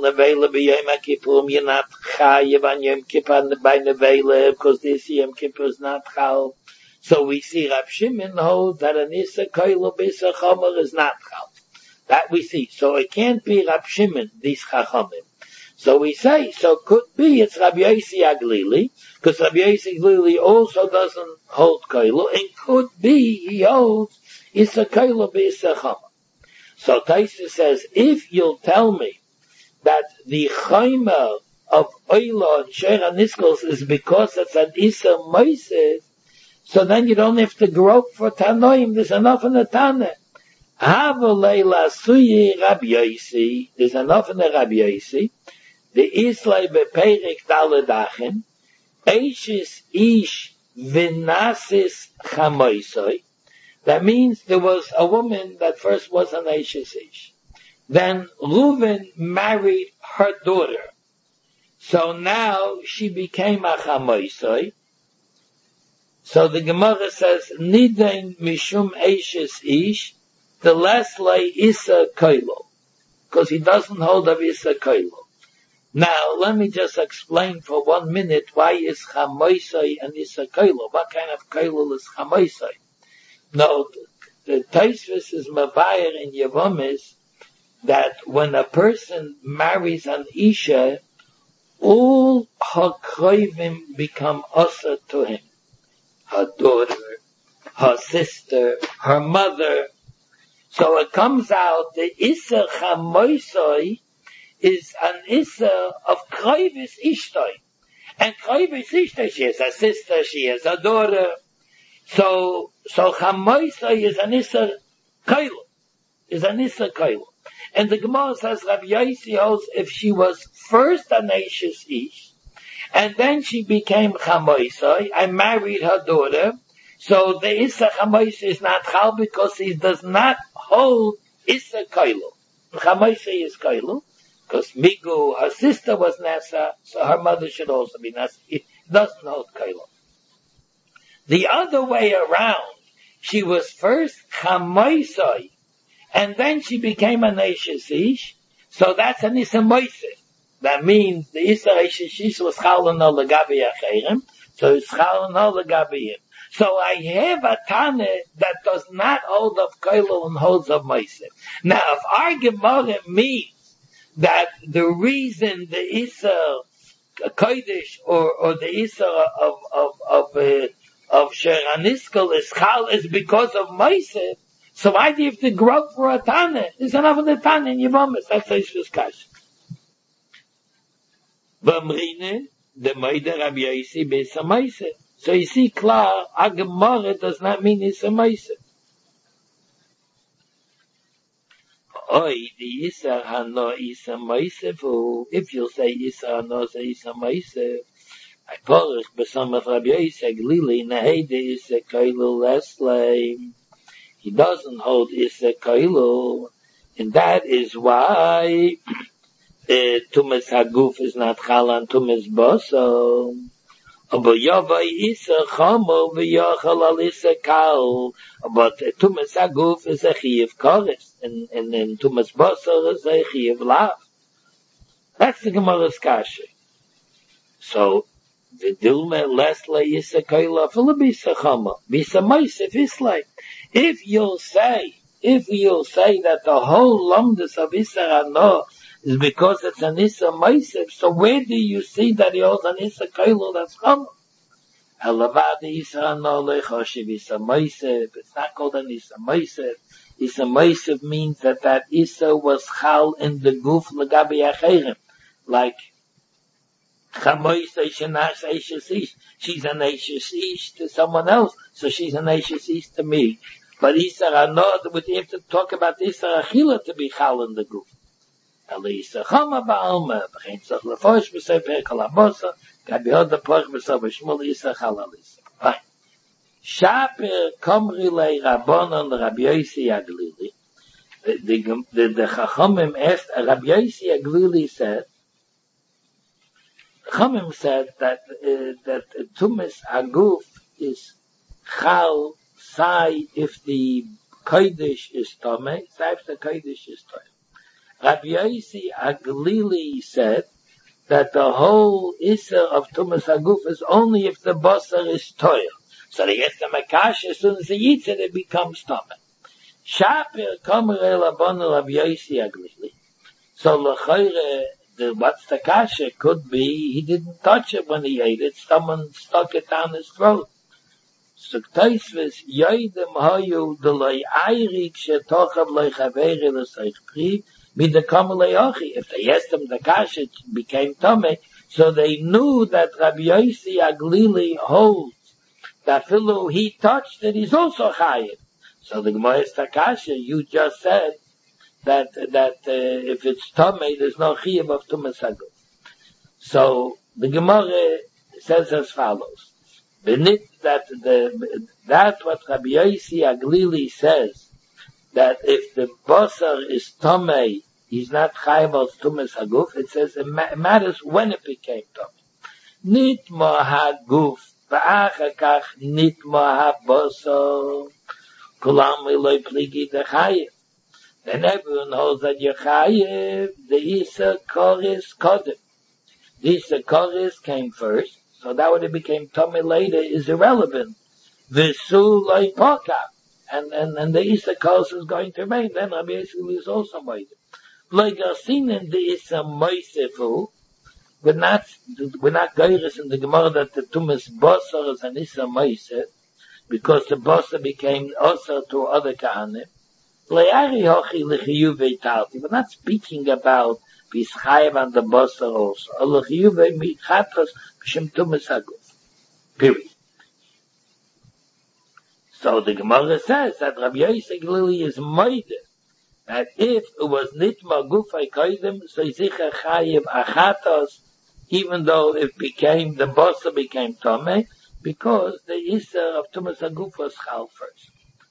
you're not chayiv on Yom Kippur by nevela because this Yom Kippur is not chal. So we see Rabbi Shimon holds that an Issa Koilo B'Issa Chomer is not chal. That we see. So it can't be Rabbi Shimon, these chachamim. So we say, so could be it's Rabbi Yosef Glili, because Rabbi Yosef Glili also doesn't hold Koilo, and could be he holds Issa Koilo B'Issa Chama. So Taisa says, if you'll tell me that the Chayma of Oila and Sheira Niskos is because it's an Issa Moises, so then you don't have to grope for Tanoim, there's enough in the Tana. Havolei Lasuyi Rabbi Yosef, there's enough in the Rabbi Yosef, the Islay beperik daledachin, Eishis ish vinasis chamoisoi. That means there was a woman that first was an Eishis ish. Then Reuven married her daughter. So now she became a chamoisoi. So the Gemara says, Nidain mishum Eishis ish, the last lay Issa Koilo. Because he doesn't hold of Issa Koilo. Now, let me just explain for 1 minute why is Chamoisai and Issa Koilo. What kind of Koilo is Chamoisai? No, the Taisvis is Mabayir in Yevomis that when a person marries an Isha, all her Kroivim become Asa to him. Her daughter, her sister, her mother. So it comes out the Issa Chamoisai is an Issa of Kroivis Ishtoi. And Kroivis Ishtoi, she has a sister, she has a daughter. So Chamoisai is an Issa Koilo. Is an Issa Koilo. And the Gemara says, Rabbi Yossi holds if she was first an Eishis Ish, and then she became Chamoisai, I married her daughter, so the Issa Chamoisai is not Chal because he does not hold Issa Koilo. Chamoisai is Koilo. Because Migu, her sister was Nasa, so her mother should also be Nasa. It doesn't hold Kailo. The other way around, she was first Chamoisai, and then she became an Eishis Ish, so that's an Issa Moise. That means the Issa Eishis Ish was Chalon al Lagabi Acherem, so it's Chalon al Lagabi him. So I have a Tana that does not hold of Kailo and holds of Moise. Now, if our Gemara means that the reason the Issa Kodesh or the Issa of Sheraniskel is Chal is because of Moisef, so why do you have to grow for a Tana? There's enough of the Tana in Yevomis. That's the Ishvis Kash. V'amrine, the Moide Rabbi Yossi B'Issa Moisef. So you see, klar, a Gemara does not mean Issa Moisef. Oy, the Issa Hano Issa Moisef, if you say Issa Hano Issa Moisef, I porach b'samach Rabbi Yosef Glili, nehede Issa Koilo Leslay. He doesn't hold Issa Koilo, and that is why Tumas Haguf is not Chalan Tumas Boso. But Yavai Issa Chamo v'Yachal al Issa Kal. But Tumas Haguf is a Chiyav Koris, and Tumas Boso is a Chiyav Lav. That's the Gemara's Kasha. So the Dilma Leslie Issa Koilo Fila Bisa Chamo Bisa Moisef Islay. If you'll say if you'll say that the whole lumdus of Isser Hano is because it's an Isser Meisef, so where do you see that he holds an Isser Keilu that's Chama? Elavadi Isser Hano lechoshev Isser Meisef. It's not called an Isser Meisef. Isser Meisef means that Isser was Chal in the Guf Legabi Acherim. Like, Chamois Eishenash Eishesish. She's an Eishesish to someone else, so she's an Eishesish to me. But Isser Hano, we have to talk about Isser Achila to be Chal in the Guf. Elisa Chama Ba'alma, B'chein Tzach Lefosh B'sei Perkal HaBosa, Gabi Hoda Poch B'sei B'shmul Isser Chal Alisa. Fine. Shaper Komri Lei Rabbanon Rabbi Yossi Aglili. The Chachamim asked, Rabbi Yossi Aglili said, Chachamim said that Tumis Aguf is Chal Sai if the Kodesh is Tomei, Sai if the Kodesh is Tomei. Rabbi Yossi Aglili said that the whole Isser of Tumas Aguf is only if the Basar is Toyer. So they get the Makash, as soon as he eats it, it becomes Tomei. Shapir Komer El Abon Rabbi Yossi Aglili. So L'chayre, what's the kasha? Could be he didn't touch it when he ate it. Someone stuck it down his throat. So Taisvis Yoidim Hayu D'Loi Ayrik Shetochav Loi Chaveri L'Seich Pri Mida Kamalei Ochi. If they asked him the kasha, it became Tomei. So they knew that Rabbi Yossi Aglili holds that fellow he touched it, he's also chayiv. So the Gemara is Takasha, you just said that if it's Tomei, there's no chiyuv of Tumas Aguf. So the Gemara says as follows: that what Rabbi Yossi Aglili says, that if the basar is Tomei, he's not chayiv of Tumas Aguf. It says it matters when it became Tomei. Nitma haguf v'achar kach nitma habasar kulam eloi pligi dechayiv. Then everyone knows that you're chayiv, the Isa Koris Kodem. The Isa Koris came first, so that when it became Tomei later is irrelevant. V'su loi poka. And the Isa Koris is going to remain, then Rabbi Yossi is also waiting. Like Arsinen, the Isa Moisefu, we're not goyrus in the Gemara that the Tumas Basar is an Isa Moisef, because the Basar became also to other Kahanim. We're not speaking about Bischayev and the Basar also. Period. So the Gemara says that Rabbi Yossi Aglili is moide, that if it was nitma gufay koydem, so zicher chayiv achatos, even though it became, the Basar became Tomei, because the Isser of Tumas Aguf was Chal first.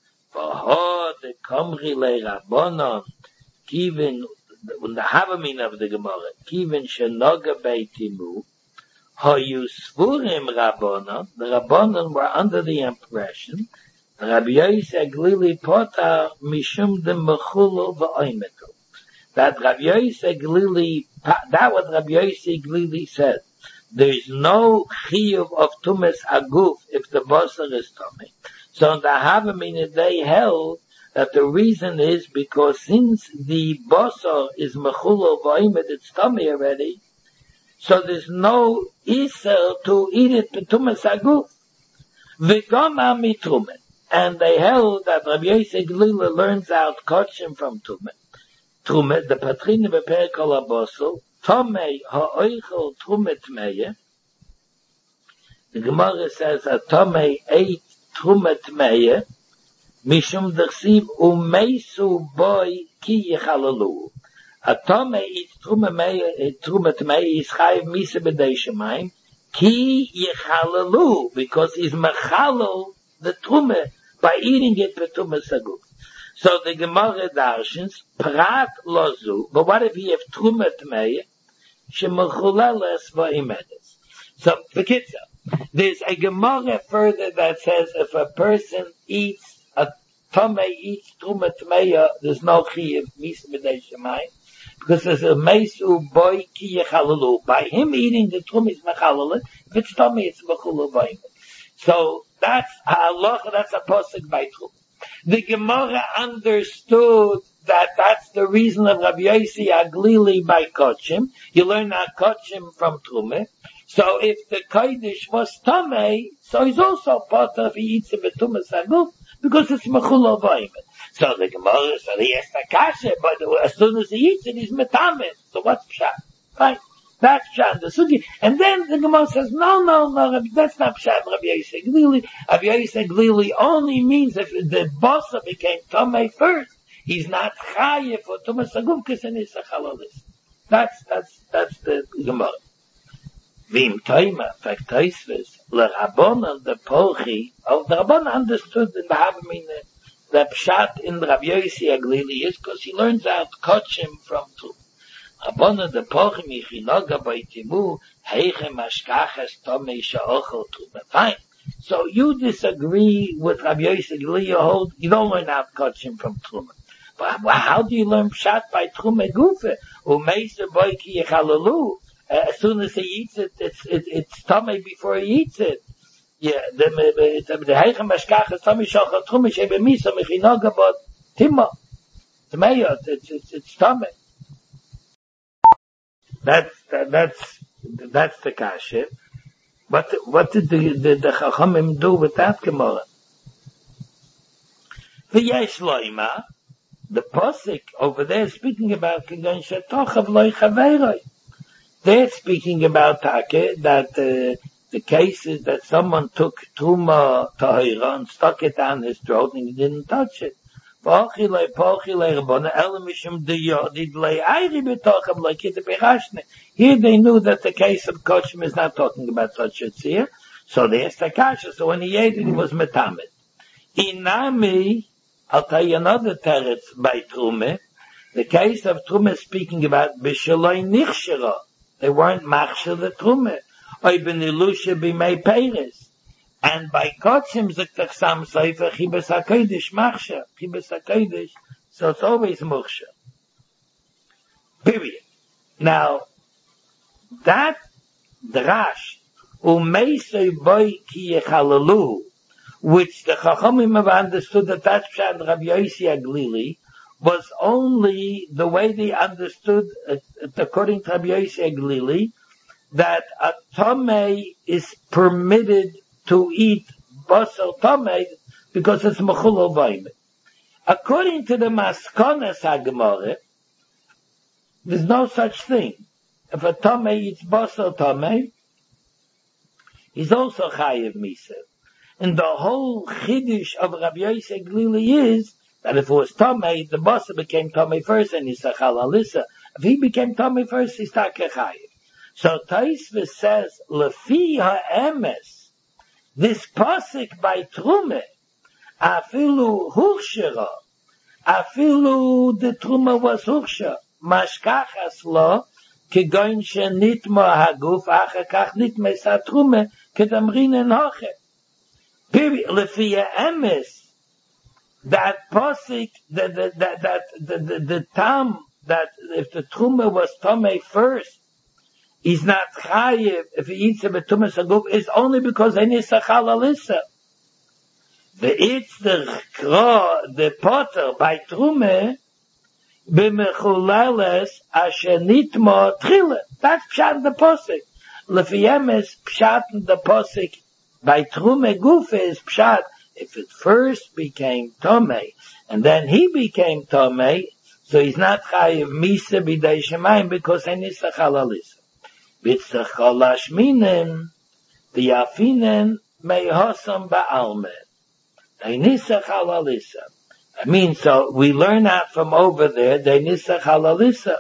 For the Komri Le Rabbanon, given the Havamin of the Gemara, given Shenoga Beitimu, Hoyu Svurim Rabbanon, the Rabbanon were under the impression, Rabbi Yossi Aglili Potar Mishum de Mechulu V'Oimetu. That Rabbi Yossi Aglili, that what Rabbi Yossi Aglili said, there is no chiyuv of Tumas Aguf if the Basar is Tomei. So the Havamin, they held that the reason is because since the Basar is Mechulu V'Oimet, it's Tomei already, so there's no Isser to eat it to Tumas Aguf. V'gama mitrumet. And they held that Rabbi Yossi Aglili learns out Kotshim from Tumet. Tumet, the Patrin Beper Kol HaBasar, Tomei ha'oichel Trumet Meya. The Gemara says that Tomei ate Trumet Meya, Mishum Dechsiv Umeisu Boy Ki Yechalalu. A Tomei eats Trumet Meya is Chayiv Misa B'dei Shemayim, Ki Yechalalu, because he's Mechalal the Trumet by eating it for Tumas Aguf. So the Gemara darshins Prat Lozu, but what if he have Trumet Meya? Shemachulalas Va'imedes. So, there's a Gemara further that says if a person eats, a Tomei eats Trumet Meya, there's no Chiyuv, Misa B'dei Shemayim, because there's a Meisu Boy Ki Yechalalu. By him eating the Trumet is Mechalal, if it's Tomei, it's Mechulav Va'imedes. So, that's a pasuk by Trumet. The Gemara understood that that's the reason of Rabbi Yossi Aglili by Kochim. You learn that Kochim from Trumah. So if the Kodesh was Tamei, so he's also part of he eats it with Tumah Saguf, because it's Mechul Avoyim. So the Gemara, so he has the Kasha, but as soon as he eats it, he's Metameh. So what's Pshat? Fine. That's Pshat, the Sugi. And then the Gemara says, no, that's not Pshat, Rabbi Yossi Aglili. Rabbi Yossi Aglili only means if the Bossa became Tamei first, he's not Chayev for Tumah Saguf, because in his Chalalis. That's the Gemara. Vim Toima, fact Toisves, Le Rabbanan, the Pochi, the Rabbanan understood in the Havamina, the Pshat in Rabbi Yossi Aglili is because he learns out Kochim from Tum. Rabbanan, the Pochi, Michinoga, Baitimu, Heichem, Ashkachas, Tomei, Sha'ochel, Tum. Fine. So you disagree with Rabbi Yossi Aglili, you don't learn out Kochim from Tum. But how do you learn Pshat by Tum Gufe? Umeisa Boiki Yechalalu. As soon as he eats it, it's tummy before he eats it. Yeah, the Heichem Ashkachas Tummy Shachar Truma Shebe Misa Mechinoga Bot Timma. It's tummy. That's the kasha. What did the Chachamim do with that Gemara? V'yesh loima, the posik over there speaking about Kigan Shetochav Loi Chaveroi. They're speaking about Take, that the case is that someone took Truma Tahira and stuck it down his throat and he didn't touch it. Here they knew that the case of Kochim is not talking about such a tzir, so they asked the kasha, so when he ate it, he was metamed. Inami, I'll tell you another teretz by Truma, the case of Truma is speaking about Bishaloi Nichshira. They weren't machshir the Truma. Oy benilusha b'mei peiris. And by Kochim zok Sam Sefer Chibas HaKodesh machshir. Chibas HaKodesh, so it's always machshir. Period. Now, that drash, umeisei boy ki yechalalu, which the Chachamim have understood that that's Pshat Rabbi Yossi Aglili, was only the way they understood, according to Rabbi Yossi Aglili, that a Tomei is permitted to eat basal Tomei because it's Mechul Avoyim. According to the Maskonas HaGemara, there's no such thing. If a Tomei eats basal Tomei, he's also Chayev Misa. And the whole Chiddush of Rabbi Yossi Aglili is that if it was Tomei, the Basa became Tomei first and he's a Chalalisa. If he became Tomei first, he's Takechayev. So Taisva says, Lefi ha'emes, this pasuk by Truma, afilu hurshira, afilu the Truma was hursha, mashkachas lo, kegoin shenitma haguf, achakach nitma sa Truma, kedamrin en hoche. Period. Lefi ha'emes, that pasuk, the tam, that if the Truma was Tomei first, he's not chayiv if he eats a betumas aguf, is only because he needs a chalalisa. The eats the kro, the potter by Truma, b'mechulales asher nitmo tchila. That's pshat the posik. Lefiyemes pshat the posik by Truma guf is pshat. If it first became Tomei, and then he became Tomei, so he's not chayiv misa b'dei shemayim because he needs a chalalisa. Bitzach Kolashminen, the Yafinen, Mehosam Ba'alme. They Nisach Halalisa. I mean, so we learn that from over there, they Nisach Halalisa.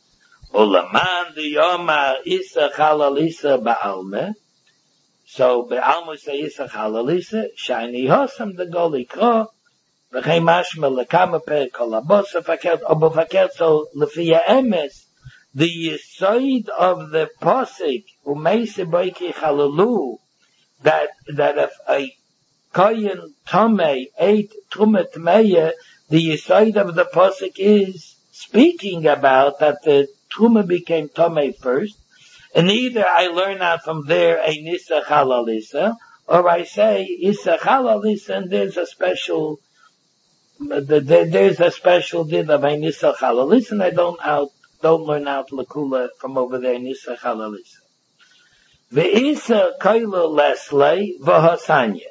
Ulaman the Yomar Isach Halalisa Ba'alme. So Ba'alme say Isach Halalisa, Shiny Hosam the Goli Kro, V'chei Mashma Lekama Per Kolabosa Fakert, Obo Fakert, so Lefia Emes, the side of the posik umeise boiki chalalu, that if a kohen tomei ate trumat meya, the side of the posik is speaking about that the truma became tomei first, and either I learn out from there a nisa chalalisa, or I say isa chalalisa, and there's a special there's a special din of a Nisa Chalalis, and I don't learn out Lakula from over there, Nisa Chalalis. Ve'isa Kaila Lesley Vahasanya.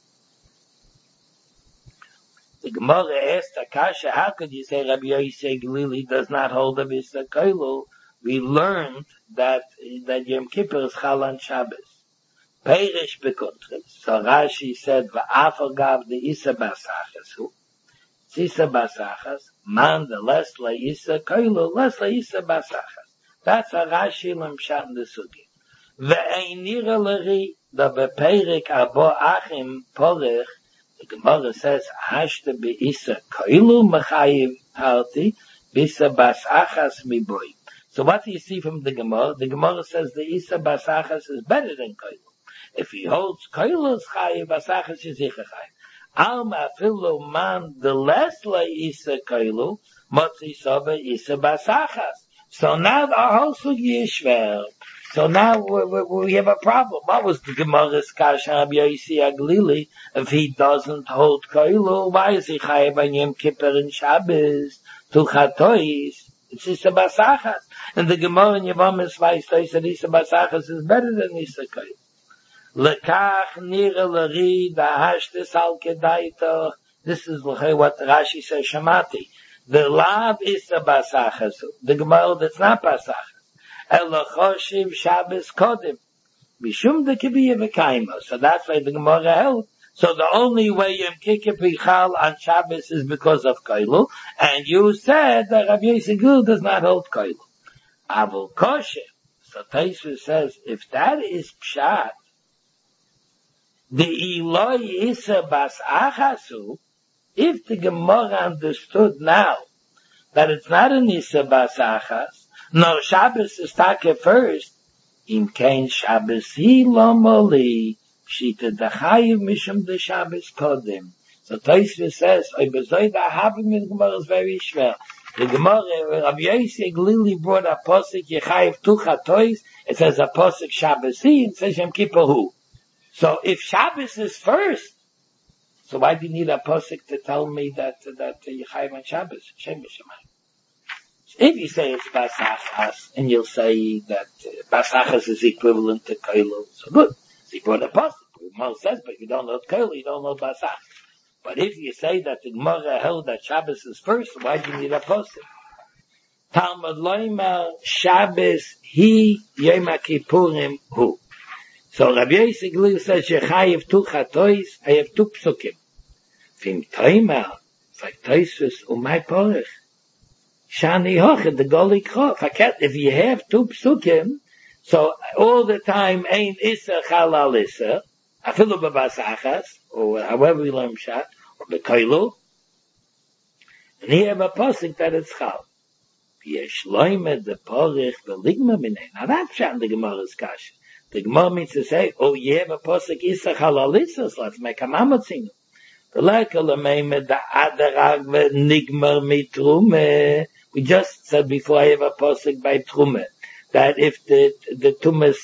The Gemara asked Akasha, how could you say Rabbi Yosef Glili does not hold a Isa Kailu? We learned that Yom Kippur is Chal Shabbos. Perish Bekuntrim. So Rashi said, Va'afagav the Isa Basachas. Isa Basachas, man the Lesla Isa Kailu, Lesla Isa Basachas. That's a Rashi Lamshat in the Sugi. Ve'einira Lari, the Beperik Abo Achim Porech, the Gemara says, Hashta Be'isa Kailu Mechayiv Halti, Bisa Basachas Miboy. So what do you see from the Gemara? The Gemara says the Isa Basachas is better than Kailu. If he holds Kailu is Chayiv, Basachas is Icha Chayiv. Alma Afilu Man, the Lesla Isa Kailu, Motzi Soba Isa Basachas. So now our whole sugi is shver. So now we have a problem. What was the Gemara's Kasha Rabbi Yossi Aglili? If he doesn't hold Kailu, why is he chayav on Yom Kippur and Shabbos to Chatois? It's Isa Basachas. And the Gemara in Yevamos Vaistai said Isa Basachas is better than Isa Kailu. Lekach nira l'ri da'hashtis al kedaita. This is what Rashi says Shamati. The lav Isa Basachas. The Gemara that's not Basachas. Elachoshiv Shabbos Kodim. Mishum de Kibiya V'Kaima. So that's why the Gemara held. So the only way Yom Kippur Pichal on Shabbos is because of Kailu. And you said that Rabbi Yosef does not hold Kailu. Avul Kosher. So Taisva says, if that is Pshat, the Eloi Isa Bas Achasu, if the Gemara understood now that it's not an Isa Bas Achas, no, Shabbos is taka first. Im kein Shabbos hi lomoli, pshita dachayiv mishum de Shabbos kodim. So Tosfos says, oi bezoi da habim in Gemara is very schwer. The Gemara, Rabbi Yosef Glili brought a posik yechayiv tucha tois. It says a posik Shabbos hi, it says Yom Kippur hu. So if Shabbos is first, so why do you need a posik to tell me that yechayiv on Shabbos? Shem b'shamayim. If you say it's Basachas, and you'll say that Basachas is equivalent to Kailu, so good. So you brought a pasuk. Gemara says, but you don't know Kailu, you don't know Basachas. But if you say that the Gemara held that Shabbos is first, why do you need a pasuk? Talmud Loimer Shabbos Hi Yom Kippurim Hu. So Rabbi Yosef Glili says, Shechayev tu chatois, I have two psukim. Vim Toimer, like Tosfos umay porech. Shani Hoche, the Goli Krof. If you have two psukim, so all the time, ain't Issa Chalal Issa, Afilu Babasachas, or however we learn Shat, or Bekailu, and here have a pasuk that it's Chal. Yesh Loimed, the Porich, the Ligma Minay. Now that's Shat in the Gemara's Kasha. The Gemara means to say, oh, you have a pasuk Issa Chalal Issa, so let's make a Mamatzinu. The Lekala Meimed, the Adarag, the Nigmar Mitrume. We just said before I have a posik by Trume, that if the Tumas,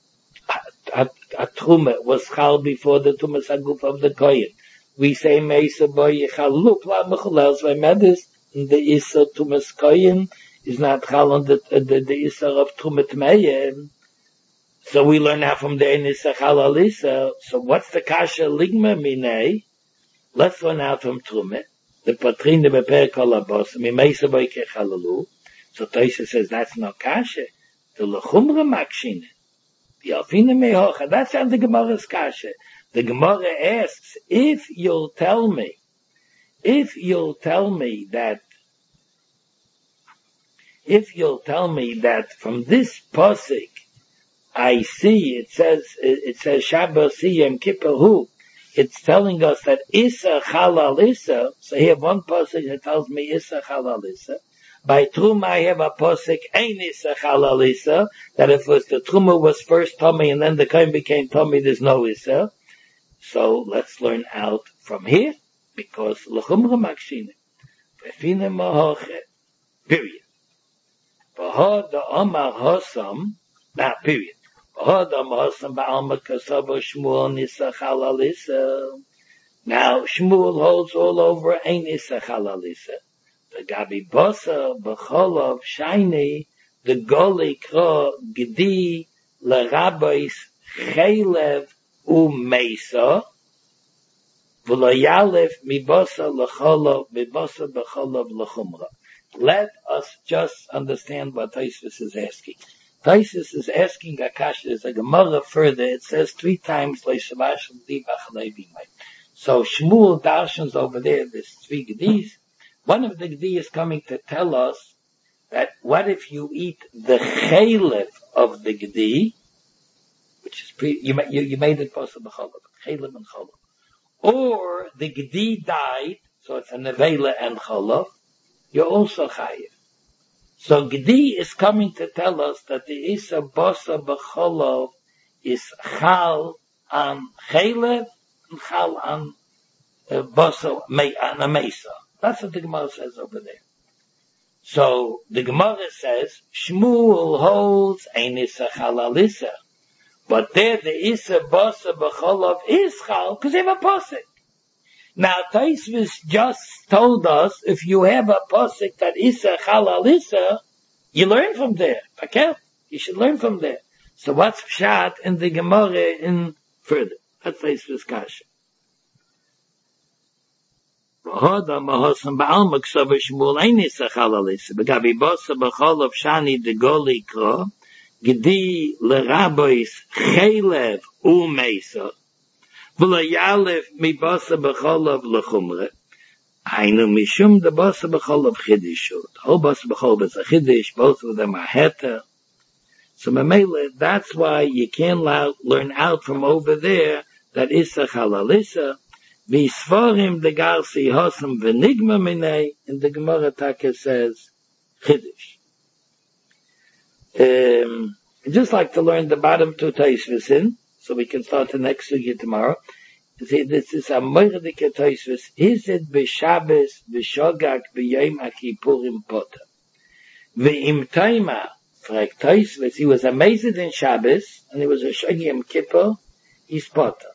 a Trume was chal before the Tumas Aguf of the Kohen, we say Meisa Boy Yichalu Pla Mechulel Zvei and the Issa Tumas Kohen is not chal on the Issa of Trumet Meyem. So we learn now from the Issa Chalal Issa. So what's the Kasha Ligma Minei? Let's learn out from Trume. The Patrin de Beper Kolabos, Mimeisa Boy Kechalalu. So Tosha says that's not Kasha. The Lechumra Makshine. The Alfina Mehocha. That's how the Gemara's Kasha. The Gemara asks, if you'll tell me that from this posik, I see, it says Shabbos Yom Kippur Hu, it's telling us that Issa Chalal Issa, so here one posik that tells me Issa Chalal Issa. By Truma I have a posik Ein Issa Chalal Issa, that if the Truma was first Tommy and then the Kohen became Tommy, there's no Issa. So let's learn out from here, because L'chumra Makshine, V'fine Mahoche, period. V'ho da Omar Hosam, now period. Now Now, Shmuel holds all over Ein Issa Chalalisa. The Gabi Bosa, B'cholov, Shaini, the Goli Kro, Gdi, L'Rabbis, Chelev, U'Meisa, V'lo Yalef, Mibosa, L'Cholov, Mibosa, B'cholov, L'Chumra. Let us just understand what Tosfos is asking. Tosfos is asking Akash, there's a Gemara further, it says 3 times, Le'Shavash, L'Dibach, Le'Bimai. So Shmuel darshans over there, there's 3 Gdis. One of the Gdi is coming to tell us that what if you eat the chelev of the Gdi, which is you made it possible chelev and cholav, or the Gdi died, so it's a nevela and cholav, you're also chayiv. So Gdi is coming to tell us that the Isa Bosa B'Cholov is chal on chelev and chal on Bosa on a mesa. That's what the Gemara says over there. So the Gemara says Shmuel holds Ein Issa Chalalisa, but there the Issa Bosa B'Cholov is chal because they have a posik. Now Tosfos just told us if you have a posik that Issa Chalalisa, you learn from there. Okay, you should learn from there. So what's pshat in the Gemara in further? That's Tosfos kasha. Hoda mahosam ba'alma k'sava Shmuel ein Issa Chalalisa b'gabi bosa b'cholov shani de goli kro gedi l'rabois chelev u'meisa v'lo yalef mi bosa b'cholov l'chumre hainu mishum de bosa b'cholov chidishut. The whole bosa b'cholov is a chidish, both of them are heter. So Mamela, that's why you can't learn out from over there that Issa Chalalisa V'isforim de garsi hosam v'nigma minei, and the Gemara Taka says Chiddush. I'd just like to learn the bottom 2 Tosfos in, so we can start the next sugya tomorrow. See, this is a Moirdike Tosfos. Is it b'Shabbos b'Shogak b'Yom HaKippurim Potter? V'im Taima, fragt Tosfos, he was amazed in Shabbos, and he was a Shogak Yom Kippur, he's Potter.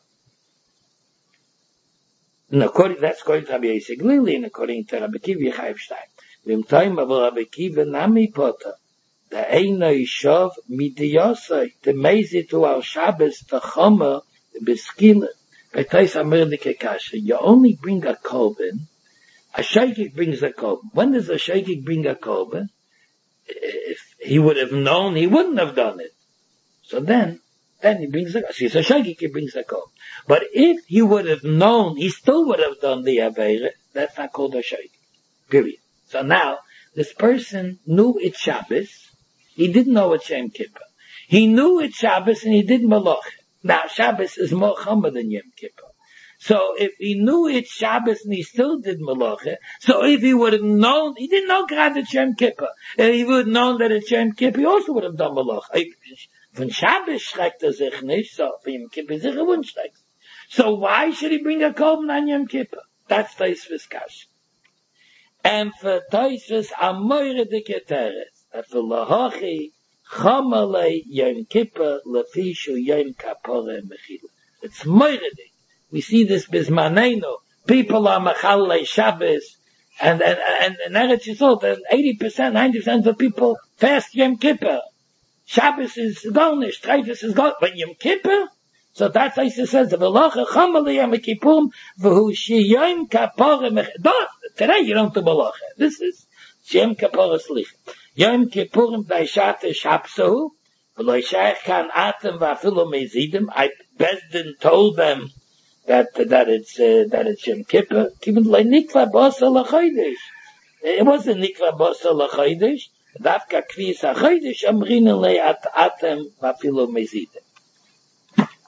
And that's according to Rabbi Yosef Glili, and according to Rabbi Kiva Chayiv Shtayim. V'im Taima v'Rabbi Kiva nami Potter. The Eino Yishov midiyosai, the mezi to our Shabbos, the Chomer, the Beskila. By Tais Amerdike Kasha, you only bring a korban, a shaykik brings a korban. When does a shaykik bring a korban? If he would have known, he wouldn't have done it. So then he brings a, see, so shaykik, he brings a korban. But if he would have known, he still would have done the Aveira, that's not called a shaykik. Period. So now, this person knew it's Shabbos, he didn't know it's Yom Kippur. He knew it's Shabbos and he did Malach. Now Shabbos is more chumrah than Yom Kippur. So if he knew it's Shabbos and he still did Malacha, so if he would have known, he didn't know God it's Yom Kippur. If he would have known that it's Yom Kippur, he also would have done Malacha. Von Shabbos schreckt sich nicht, so for Yom Kippur sich wouldn't schreckt. So why should he bring a korban on Yom Kippur? That's Tosfos Kash. And for Tosfos, a moire dike teres. For lahachi, chamalei Yom Kippur, lefishu Yom Kapore mechila. It's moiridik. We see this bismaneno. People are mechalei Shabbos, and Eretz Yisrael, 80%, 90% of people fast Yom Kippur. Shabbos is garnish, Treifus is garnish, but Yom Kippur? So that's why it says, v'lacha chamalei Yom Kippurim, v'hu shi Yom Kapore mechila. Today you don't do malacha. This is Yom Kapore slicha. Yom Kippurim daishate shapsahu, v'lo yishayach kan atem v'afilu mezidim. I Bezdin told them that it's Yom Kippur. Even like nikva basa l'chodesh. It wasn't nikva basa l'chodesh. Dafka kvis ha'chodesh amrinu le atem v'afilu mezidim.